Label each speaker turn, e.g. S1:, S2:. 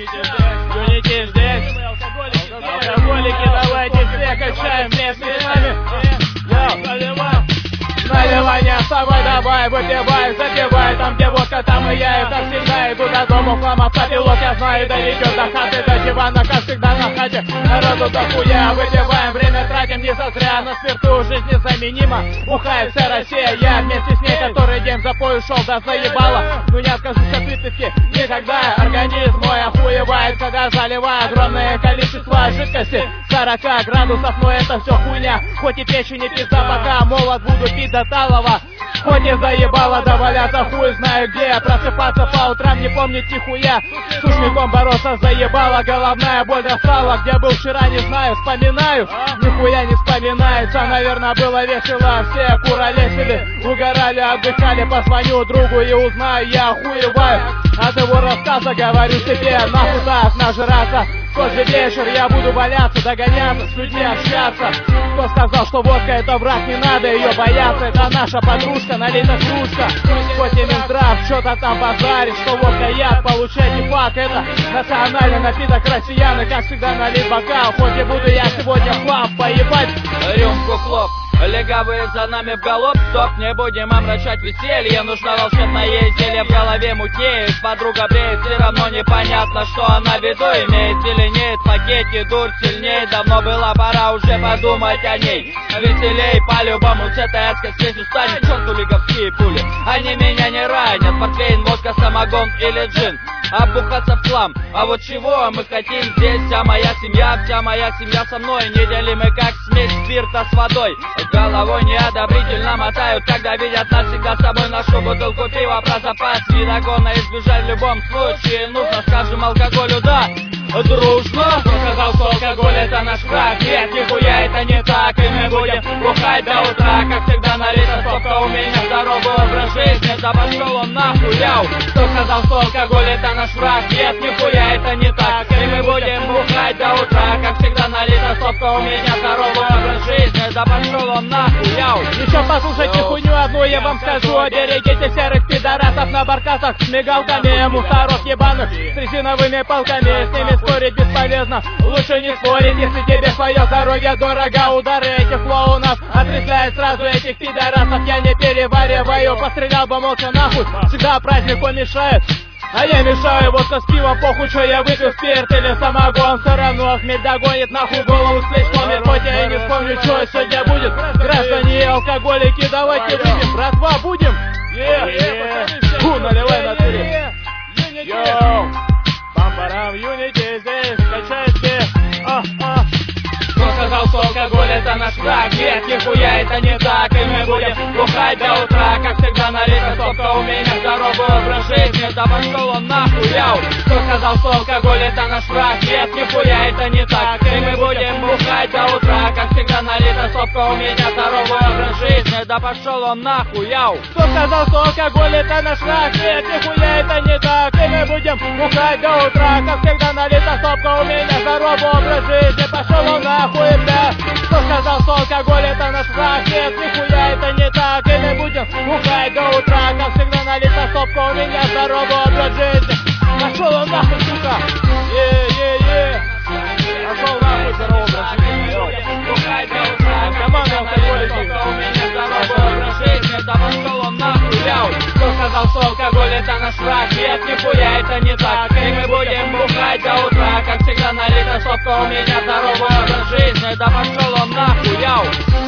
S1: Юнити здесь. Алкоголики, давайте все качаем вместе с нами. Наливание с тобой давай, выпивай, запивай. Там где водка, там и я, это всегда. Иду до дома, хлама попилок, я знаю, доведет до хаты, до дивана, как всегда на хате. Народу дохуя, выпиваем, время тратим не зазря. На спирту жизнь незаменима, бухает вся Россия. Я вместе с ней который день в запой ушел, да заебало. Ну я откажусь от выпивки никогда. Организм мой охуевает, когда заливаю огромное количество жидкости. 40 градусов, но это все хуйня. Хоть и печень, и пизда, пока молод буду пить до талого. Хоть и заебало, да валяться хуй знаю где. Просыпаться по утрам, не помнить нихуя. С ушником бороться заебало, головная боль достала. Где был вчера, не знаю, вспоминаю. Нихуя не вспоминается, наверное, было весело. Все куролесили, угорали, отдыхали. Позвоню другу и узнаю, я охуеваю. От его рассказа говорю себе, нахуй так нажраться. Каждый вечер я буду валяться, догоняться, с людьми общаться. Кто сказал, что водка это враг, не надо ее бояться. Это наша подружка, налита кружка. Хоть и Минздрав что-то там базарит, что водка яд, получать не факт. Это национальный напиток россиян, и как всегда налит бокал. Хоть и буду я сегодня в хлам поебать.
S2: Рюмку хлоп. Легавые за нами в галоп, стоп, не будем омрачать веселье. Нужно волшебное зелье, в голове мутнеет. Подруга бреет, все равно непонятно, что она в виду имеет. Зеленеет в пакете, дурь сильней. Давно была пора уже подумать о ней. Веселей по-любому с этой адской смесью станет. Черту лиговские пули, они меня не ранят. Портвейн, водка, самогон или джин. Оббухаться в хлам, а вот чего мы хотим здесь? Вся моя семья со мной. Неделимы как смесь спирта с водой. Головой неодобрительно мотают, когда видят нас всегда с собой нашу бутылку пива про запас. Видогона избежать в любом случае нужно, скажем алкоголю да. Дружно, кто сказал, что алкоголь это наш враг? Нет, нихуя это не так, и мы будем бухать до утра. Как всегда налита стопка, у меня здоровый образ жизни. Да пошел он нахуй, яу. Кто сказал, что алкоголь это наш враг? Нет, нихуя это не так, и мы будем бухать до утра. Как всегда налита стопка, у меня здоровый образ жизни. Да пошел он нахуй, яу.
S1: Еще послушайте хуйню одну, я вам скажу. Берегите серых пидорасов на баркасах с мигалками, мусоров ебаных с резиновыми палками. С ними спорить бесполезно, лучше не спорить, если тебе свое здоровье дорого. Удары этих клоунов отрезвляют сразу этих пидорасов. Я не перевариваю, пострелял бы молча нахуй. Всегда празднику мешает, а я мешаю. Водка с пивом, похуй, что я выпил спирт или самогон. Все равно хмель догонит, нахуй голову с плеч сломит. Хоть я и не вспомню, что сегодня будет. Граждане и алкоголики, давайте выпьем, братва, будем? Фу, наливай на туре. Йоу, пам-парам, юнити здесь, качайте.
S2: Кто сказал, что алкоголь это наш враг? Нет, нихуя это не так, и мы будем бухать до утра. Как всегда налита стопка, у меня здоровый образ жизни. Да пошел он нахуй, яу. Кто сказал, что алкоголь это наш враг? Нет, нихуя это не так, и мы будем бухать до утра. Как всегда налита стопка, у меня здоровый образ жизни. Да пошел он нахуй, яу.
S1: Кто сказал, что алкоголь это наш враг? Нет, нихуя это не так, и мы будем бухать до утра. Как всегда налита стопка, у меня здоровый образ жизни. Пошел он нахуй, бля. Кто сказал, что алкоголь это наш враг? Нет, нихуя это не так, и мы будем бухать до утра. Как всегда налита стопка, у меня здоровый образ жизни. Пошел он нахуй, сука. Пошел нахуй, здоровый образ жизни.
S2: Бухать до утра.
S1: Команда алкоголики.
S2: У меня здоровый образ жизни. Да пошел он нахуй, яу. Кто сказал, что алкоголь это наш враг? Нет, нихуя это не так, и мы будем бухать до утра. Как всегда налита стопка, у меня здоровый образ жизни. Да пошел он нахуй, яу.